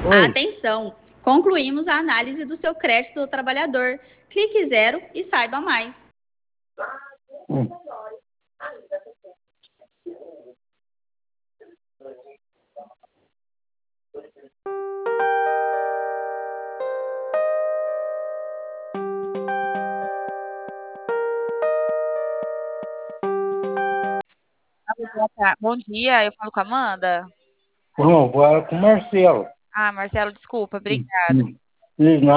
Oi. Atenção! Concluímos a análise do seu crédito do trabalhador. Clique zero e saiba mais. Hum. Bom dia, eu falo com a Amanda. Não, vou com o Marcelo. Ah, Marcelo, desculpa, Hum, obrigada. hum. Fiz